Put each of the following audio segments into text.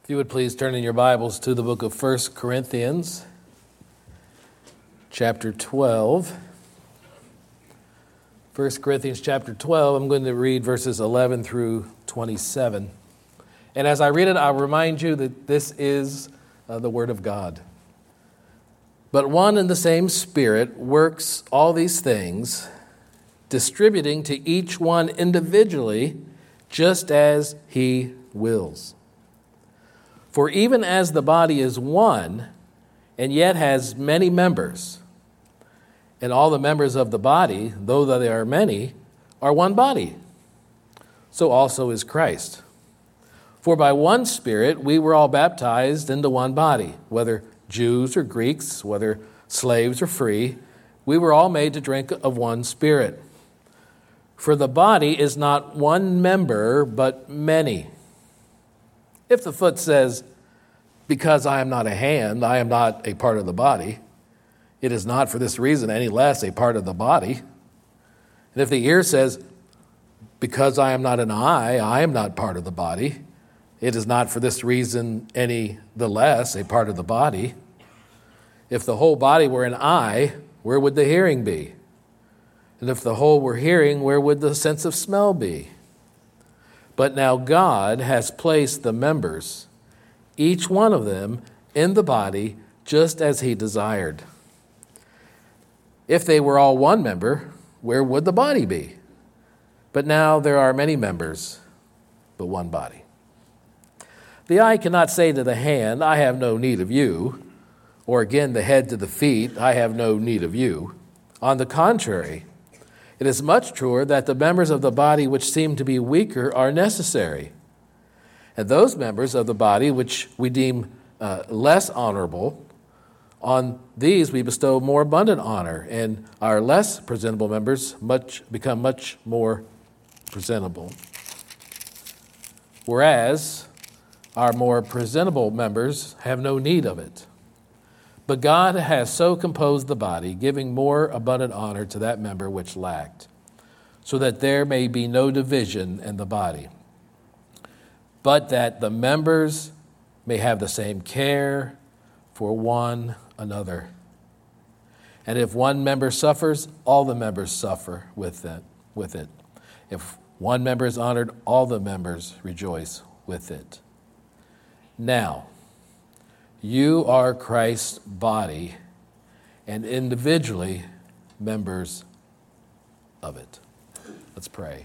If you would please turn in your Bibles to the book of 1 Corinthians, chapter 12. 1 Corinthians chapter 12, I'm going to read verses 11 through 27. And as I read it, I'll remind you that this is the Word of God. But one and the same Spirit works all these things, distributing to each one individually, just as He wills. For even as the body is one, and yet has many members, and all the members of the body, though they are many, are one body, so also is Christ. For by one Spirit we were all baptized into one body, whether Jews or Greeks, whether slaves or free, we were all made to drink of one Spirit. For the body is not one member, but many. If the foot says, "Because I am not a hand, I am not a part of the body," it is not for this reason any less a part of the body. And if the ear says, "Because I am not an eye, I am not part of the body," it is not for this reason any the less a part of the body. If the whole body were an eye, where would the hearing be? And if the whole were hearing, where would the sense of smell be? But now God has placed the members, each one of them, in the body just as He desired. If they were all one member, where would the body be? But now there are many members, but one body. The eye cannot say to the hand, "I have no need of you," or again the head to the feet, "I have no need of you." On the contrary, it is much truer that the members of the body which seem to be weaker are necessary. And those members of the body which we deem less honorable, on these we bestow more abundant honor, and our less presentable members become much more presentable. Whereas our more presentable members have no need of it. But God has so composed the body, giving more abundant honor to that member which lacked, so that there may be no division in the body, but that the members may have the same care for one another. And if one member suffers, all the members suffer with it. If one member is honored, all the members rejoice with it. Now, you are Christ's body and individually members of it. Let's pray.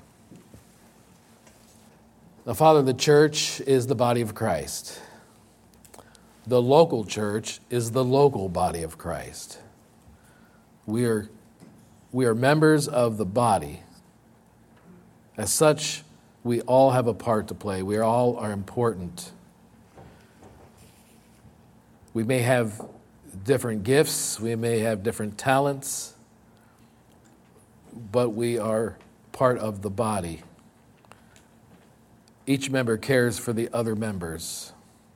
Now, Father, the church is the body of Christ. The local church is the local body of Christ. We are members of the body. As such, we all have a part to play. We all are important. We may have different gifts, we may have different talents, but we are part of the body. Each member cares for the other members.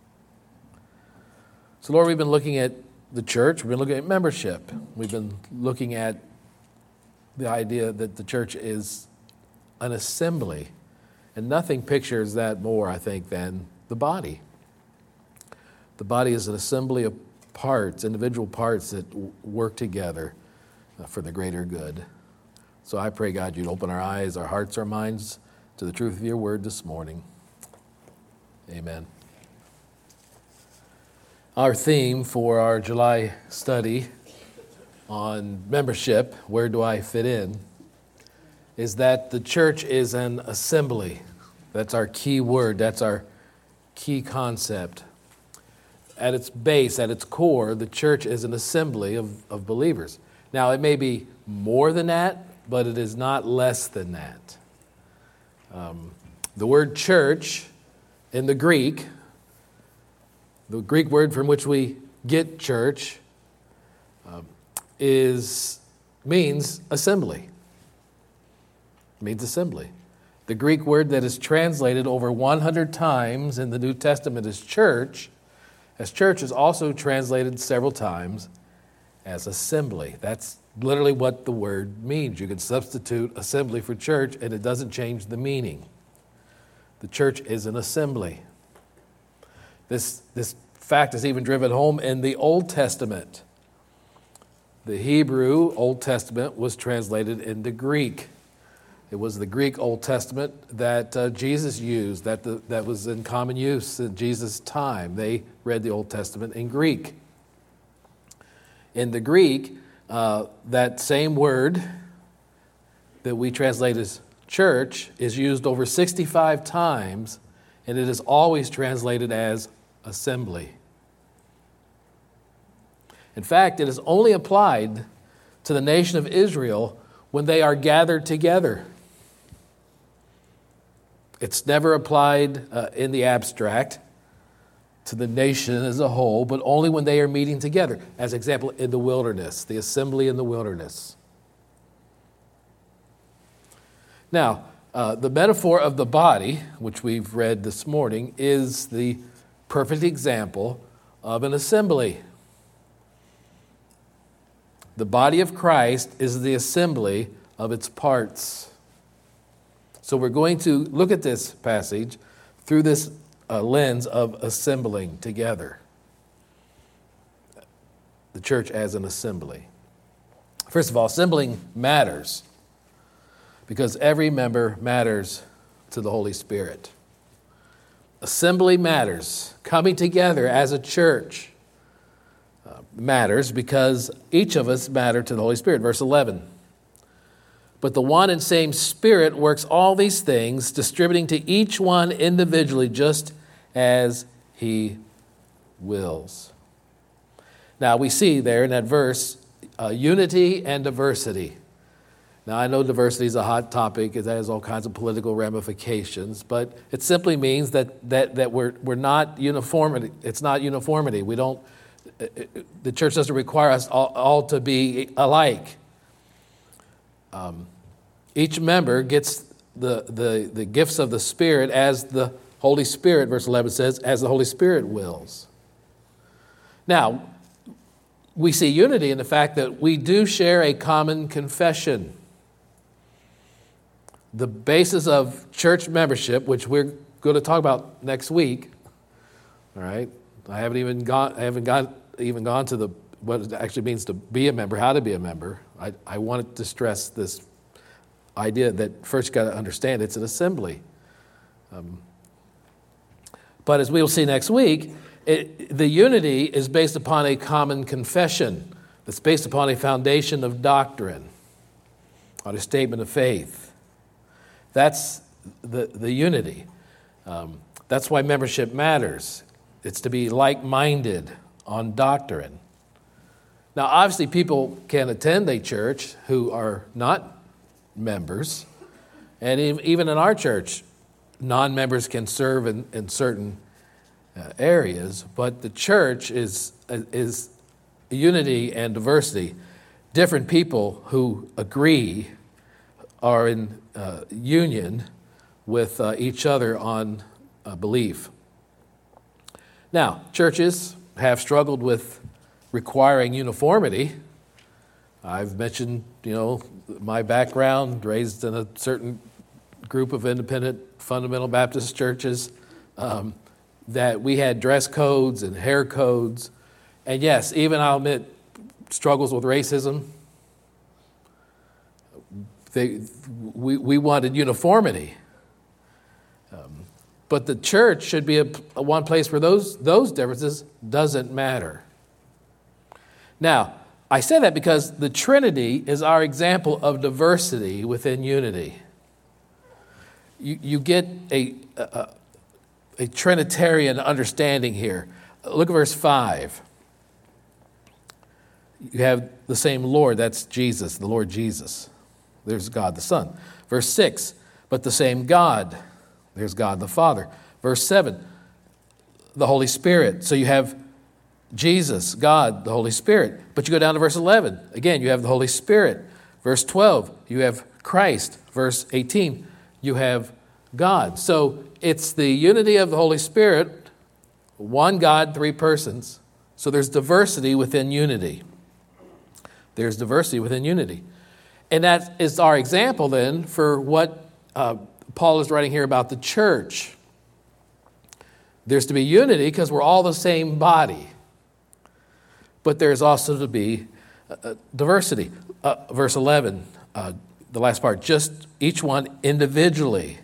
So, Lord, we've been looking at the church, we've been looking at membership, we've been looking at the idea that the church is an assembly, and nothing pictures that more, I think, than the body. The body is an assembly of parts, individual parts that work together for the greater good. So I pray, God, you'd open our eyes, our hearts, our minds to the truth of your word this morning. Amen. Our theme for our July study on membership, where do I fit in, is that the church is an assembly. That's our key word. That's our key concept. At its base, at its core, the church is an assembly of believers. Now, it may be more than that, but it is not less than that. The word church in the Greek word from which we get church, means assembly. It means assembly. The Greek word that is translated over 100 times in the New Testament as church is also translated several times as assembly. That's literally what the word means. You can substitute assembly for church, and it doesn't change the meaning. The church is an assembly. This fact is even driven home in the Old Testament. The Hebrew Old Testament was translated into Greek. It was the Greek Old Testament that Jesus used, that was in common use in Jesus' time. They read the Old Testament in Greek. In the Greek, that same word that we translate as church is used over 65 times, and it is always translated as assembly. In fact, it is only applied to the nation of Israel when they are gathered together. It's never applied in the abstract to the nation as a whole, but only when they are meeting together. As example, in the wilderness, the assembly in the wilderness. Now, the metaphor of the body, which we've read this morning, is the perfect example of an assembly. The body of Christ is the assembly of its parts. So we're going to look at this passage through this lens of assembling together. The church as an assembly. First of all, assembling matters because every member matters to the Holy Spirit. Assembly matters. Coming together as a church matters because each of us matter to the Holy Spirit. Verse 11. But the one and same Spirit works all these things, distributing to each one individually just as He wills. Now we see there in that verse unity and diversity. Now I know diversity is a hot topic. It has all kinds of political ramifications, but it simply means that we're not uniformity. It's not uniformity. We don't. The church doesn't require us all to be alike. Each member gets the gifts of the Spirit as the Holy Spirit, verse 11 says, as the Holy Spirit wills. Now, we see unity in the fact that we do share a common confession. The basis of church membership, which we're going to talk about next week, all right? I haven't even gone to the what it actually means to be a member, how to be a member. I wanted to stress this idea that first you got to understand it's an assembly. But as we will see next week, the unity is based upon a common confession that's based upon a foundation of doctrine, on a statement of faith. That's the unity. That's why membership matters. It's to be like-minded on doctrine. Now, obviously, people can attend a church who are not members, and even in our church, non-members can serve in certain areas, but the church is unity and diversity. Different people who agree are in union with each other on belief. Now, churches have struggled with requiring uniformity. I've mentioned, my background, raised in a certain group of independent fundamental Baptist churches, that we had dress codes and hair codes. And yes, even I'll admit, struggles with racism. We wanted uniformity. But the church should be one place where those differences doesn't matter. Now, I say that because the Trinity is our example of diversity within unity. You get a Trinitarian understanding here. Look at verse 5. You have the same Lord, that's Jesus, the Lord Jesus. There's God the Son. Verse 6, but the same God. There's God the Father. Verse 7, the Holy Spirit. So you have Jesus, God, the Holy Spirit. But you go down to verse 11. Again, you have the Holy Spirit. Verse 12, you have Christ. Verse 18, you have God. So it's the unity of the Holy Spirit, one God, three persons. So there's diversity within unity. There's diversity within unity. And that is our example then for what Paul is writing here about the church. There's to be unity because we're all the same body. But there's also to be diversity. Verse 11, the last part, just each one individually.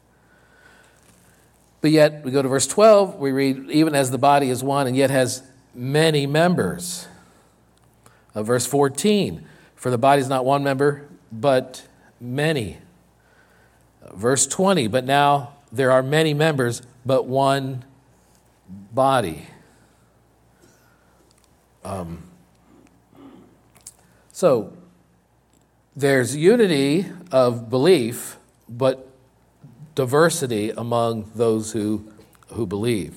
But yet, we go to verse 12, we read, even as the body is one and yet has many members. Verse 14, for the body is not one member, but many. Verse 20, but now there are many members, but one body. So, there's unity of belief, but diversity among those who believe.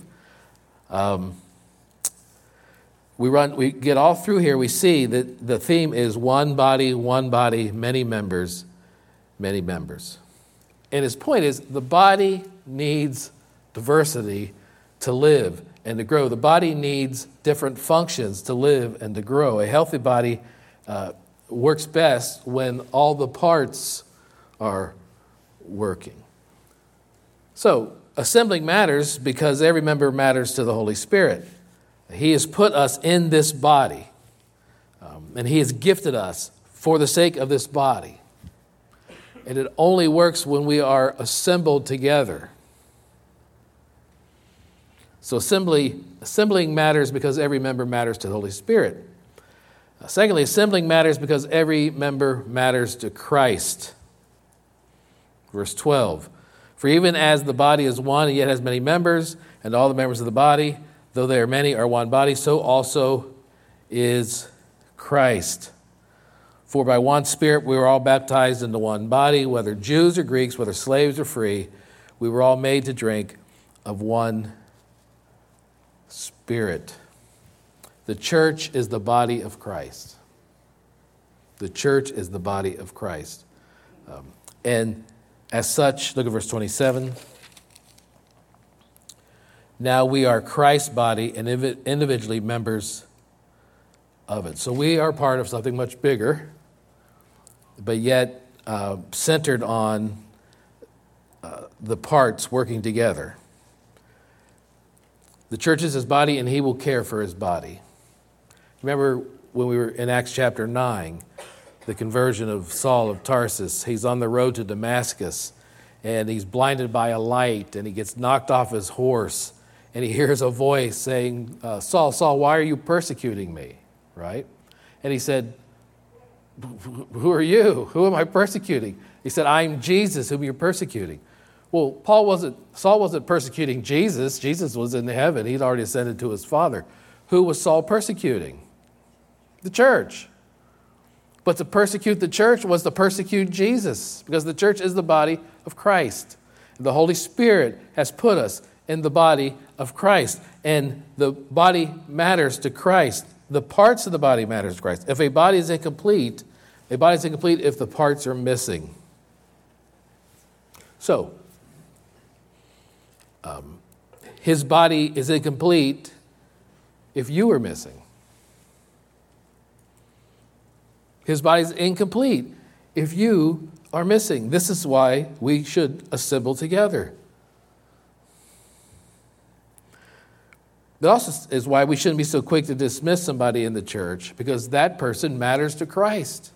We get all through here, we see that the theme is one body, many members, many members. And his point is the body needs diversity to live and to grow. The body needs different functions to live and to grow. A healthy body works best when all the parts are working. So, assembling matters because every member matters to the Holy Spirit. He has put us in this body, and He has gifted us for the sake of this body. And it only works when we are assembled together. So assembling matters because every member matters to the Holy Spirit. Secondly, assembling matters because every member matters to Christ. Verse 12, for even as the body is one and yet has many members, and all the members of the body, though they are many, are one body, so also is Christ. For by one Spirit we were all baptized into one body, whether Jews or Greeks, whether slaves or free, we were all made to drink of one Spirit. The church is the body of Christ. The church is the body of Christ. And as such, look at verse 27. Now we are Christ's body and individually members of it. So we are part of something much bigger, but yet centered on the parts working together. The church is His body, and He will care for His body. Remember when we were in Acts chapter 9, the conversion of Saul of Tarsus. He's on the road to Damascus, and he's blinded by a light, and he gets knocked off his horse, and he hears a voice saying, Saul, Saul, why are you persecuting me? Right? And he said, who are you? Who am I persecuting? He said, I'm Jesus, whom you're persecuting. Well, Saul wasn't persecuting Jesus. Jesus was in heaven. He'd already ascended to his Father. Who was Saul persecuting? The church. But to persecute the church was to persecute Jesus, because the church is the body of Christ. The Holy Spirit has put us in the body of Christ, and the body matters to Christ. The parts of the body matter to Christ. If a body is incomplete if the parts are missing. So, His body is incomplete if you are missing. His body is incomplete if you are missing. This is why we should assemble together. That also is why we shouldn't be so quick to dismiss somebody in the church, because that person matters to Christ.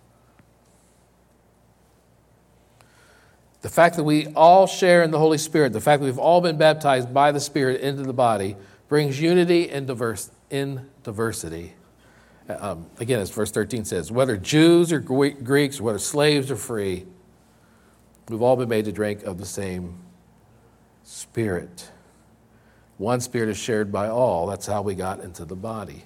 The fact that we all share in the Holy Spirit, the fact that we've all been baptized by the Spirit into the body, brings unity in diversity. Again, as verse 13 says, whether Jews or Greeks, whether slaves or free, we've all been made to drink of the same Spirit. One Spirit is shared by all. That's how we got into the body.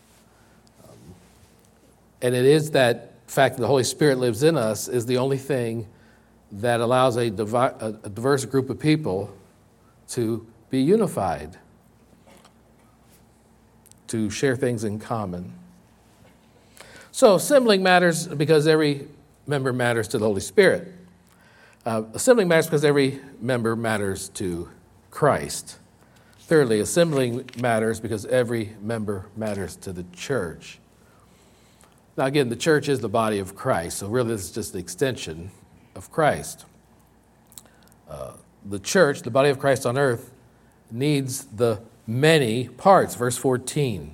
And it is that fact that the Holy Spirit lives in us is the only thing that allows a diverse group of people to be unified, to share things in common. So assembling matters because every member matters to the Holy Spirit. Assembling matters because every member matters to Christ. Thirdly, assembling matters because every member matters to the church. Now again, the church is the body of Christ, so really this is just the extension of Christ. The church, the body of Christ on earth, needs the many parts. Verse 14.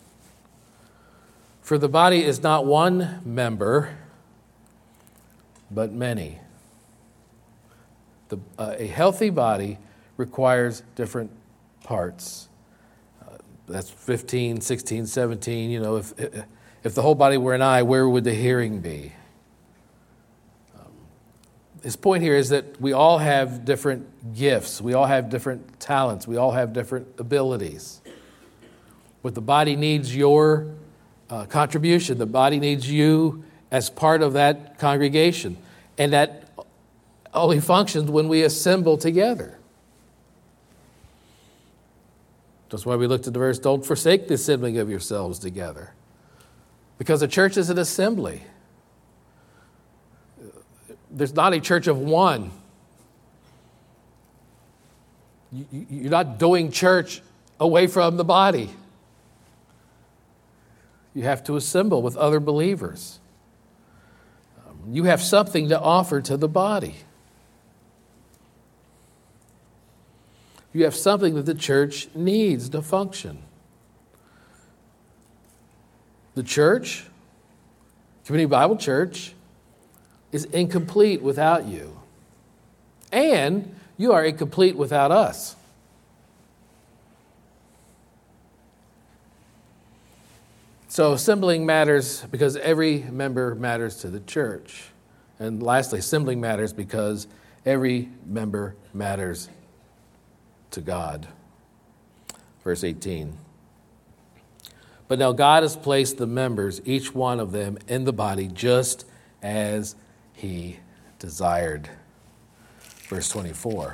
For the body is not one member, but many. A healthy body requires different parts. That's 15, 16, 17. If the whole body were an eye, where would the hearing be? His point here is that we all have different gifts. We all have different talents. We all have different abilities. But the body needs your contribution. The body needs you as part of that congregation. And that only functions when we assemble together. That's why we looked at the verse, don't forsake the assembling of yourselves together. Because a church is an assembly. There's not a church of one. You're not doing church away from the body. You have to assemble with other believers. You have something to offer to the body. You have something that the church needs to function. The church, Community Bible Church, is incomplete without you. And you are incomplete without us. So assembling matters because every member matters to the church. And lastly, assembling matters because every member matters to God. Verse 18. But now God has placed the members, each one of them, in the body just as He desired. Verse 24.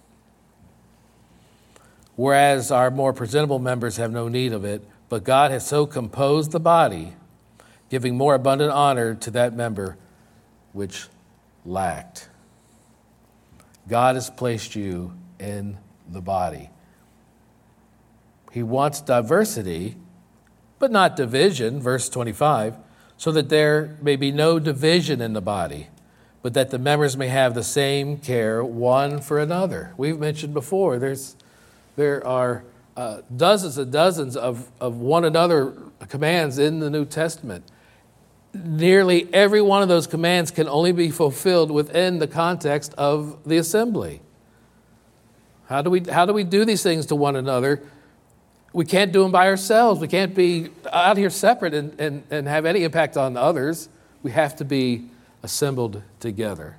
Whereas our more presentable members have no need of it, but God has so composed the body, giving more abundant honor to that member which lacked. God has placed you in the body. He wants diversity, but not division, verse 25, so that there may be no division in the body, but that the members may have the same care one for another. We've mentioned before, there are dozens and dozens of one another commands in the New Testament. Nearly every one of those commands can only be fulfilled within the context of the assembly. How do we do these things to one another? We can't do them by ourselves. We can't be out here separate and have any impact on others. We have to be assembled together.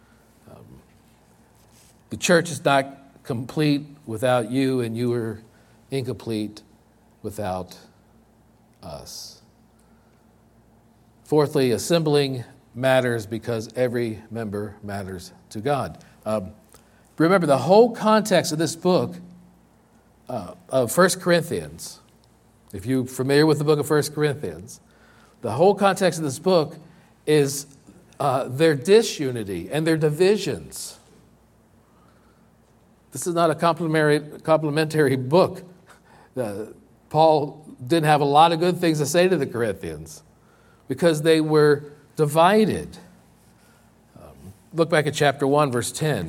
The church is not complete without you, and you are incomplete without us. Fourthly, assembling matters because every member matters to God. Remember, the whole context of this book of 1 Corinthians, if you're familiar with the book of 1 Corinthians, the whole context of this book is their disunity and their divisions. This is not a complimentary book. Paul didn't have a lot of good things to say to the Corinthians because they were divided. Look back at chapter 1, verse 10.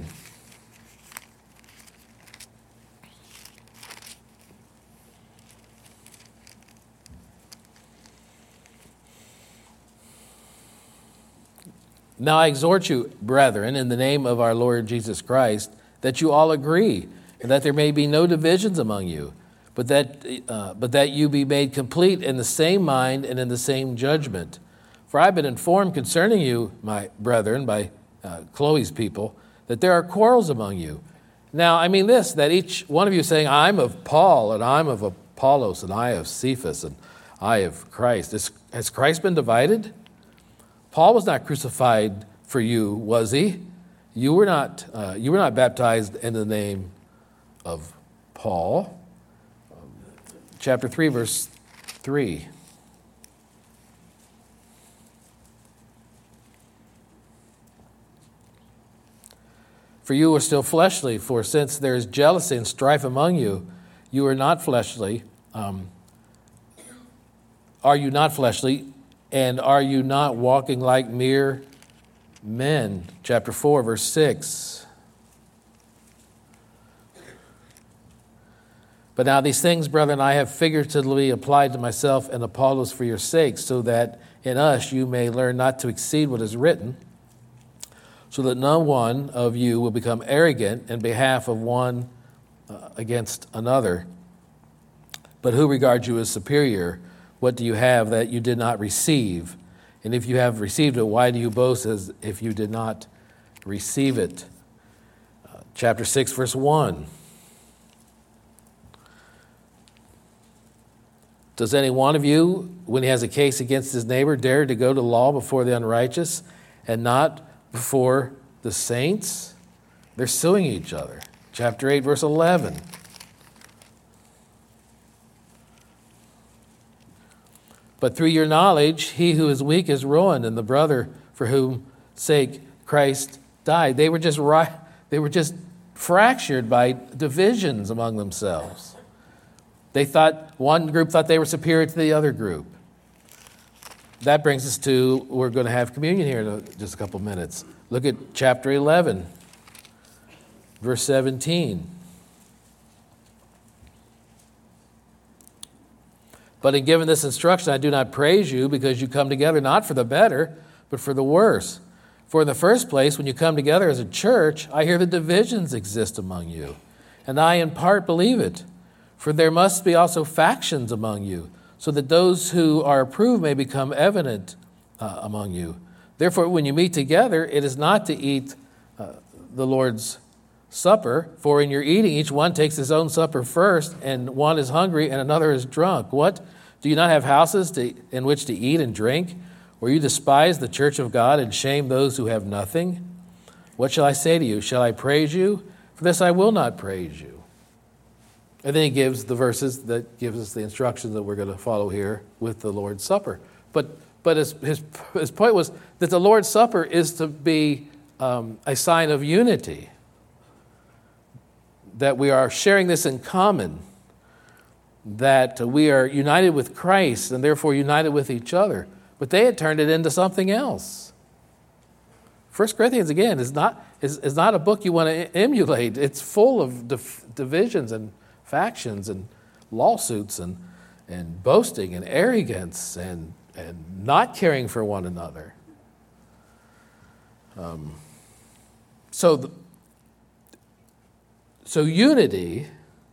Now I exhort you, brethren, in the name of our Lord Jesus Christ, that you all agree, and that there may be no divisions among you, but that you be made complete in the same mind and in the same judgment. For I've been informed concerning you, my brethren, by Chloe's people, that there are quarrels among you. Now, I mean this, that each one of you is saying, I'm of Paul, and I'm of Apollos, and I of Cephas, and I of Christ. Has Christ been divided? Paul was not crucified for you, was he? You were not baptized in the name of Paul. Chapter 3, verse 3. For you are still fleshly, for since there is jealousy and strife among you, you are not fleshly. Are you not fleshly? And are you not walking like mere men? Chapter 4, verse 6. But now these things, brethren, I have figuratively applied to myself and Apollos for your sakes, so that in us you may learn not to exceed what is written, so that no one of you will become arrogant in behalf of one against another. But who regards you as superior? What do you have that you did not receive? And if you have received it, why do you boast as if you did not receive it? Chapter 6, verse 1. Does any one of you, when he has a case against his neighbor, dare to go to law before the unrighteous and not before the saints? They're suing each other. Chapter 8, verse 11. But through your knowledge, he who is weak is ruined, and the brother for whose sake Christ died. They were just fractured by divisions among themselves. One group thought they were superior to the other group. That brings us to, we're going to have communion here in just a couple minutes. Look at chapter 11, verse 17. But in giving this instruction, I do not praise you because you come together not for the better, but for the worse. For in the first place, when you come together as a church, I hear that divisions exist among you. And I in part believe it. For there must be also factions among you, so that those who are approved may become evident among you. Therefore, when you meet together, it is not to eat the Lord's Supper, for in your eating, each one takes his own supper first, and one is hungry and another is drunk. What? Do you not have houses in which to eat and drink? Or you despise the church of God and shame those who have nothing? What shall I say to you? Shall I praise you? For this I will not praise you. And then he gives the verses that gives us the instructions that we're going to follow here with the Lord's Supper. But his point was that the Lord's Supper is to be a sign of unity, that we are sharing this in common, that we are united with Christ and therefore united with each other. But they had turned it into something else. 1 Corinthians, again, is not a book you want to emulate. It's full of divisions and factions and lawsuits and boasting and arrogance and not caring for one another. So unity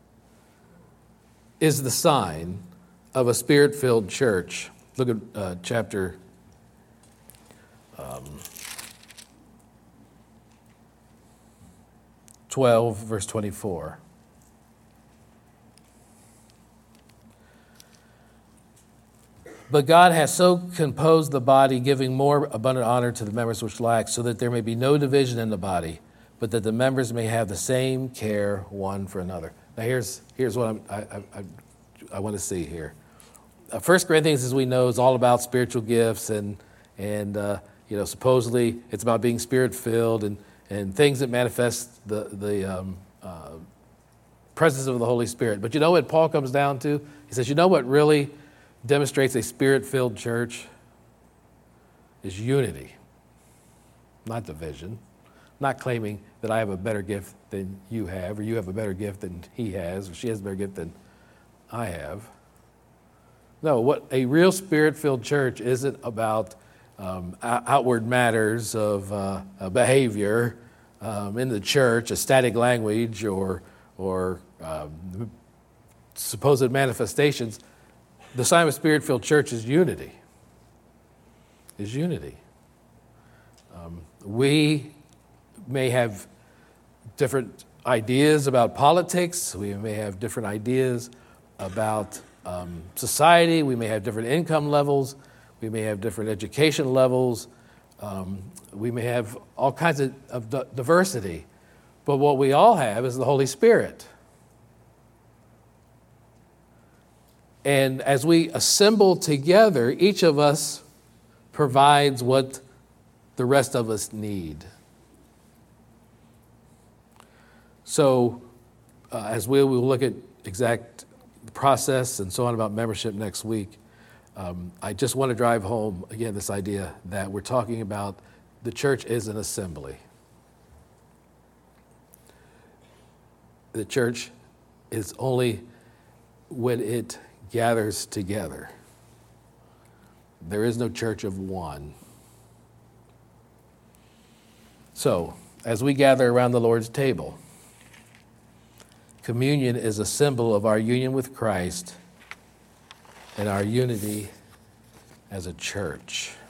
is the sign of a Spirit-filled church. Look at chapter 12, verse 24. But God has so composed the body, giving more abundant honor to the members which lack, so that there may be no division in the body, but that the members may have the same care one for another. Now here's what I want to see here. 1 Corinthians, as we know, is all about spiritual gifts and supposedly it's about being Spirit-filled and things that manifest the presence of the Holy Spirit. But you know what Paul comes down to? He says, you know what really demonstrates a Spirit-filled church is unity, not division. Not claiming that I have a better gift than you have, or you have a better gift than he has, or she has a better gift than I have. No, what a real Spirit-filled church isn't about outward matters of behavior in the church, a static language, or supposed manifestations. The sign of a Spirit-filled church is unity. We may have different ideas about politics. We may have different ideas about society. We may have different income levels. We may have different education levels. We may have all kinds of diversity. But what we all have is the Holy Spirit. And as we assemble together, each of us provides what the rest of us need. So as we will look at exact process and so on about membership next week, I just want to drive home, again, this idea that we're talking about the church is an assembly. The church is only when it gathers together. There is no church of one. So, as we gather around the Lord's table, communion is a symbol of our union with Christ and our unity as a church.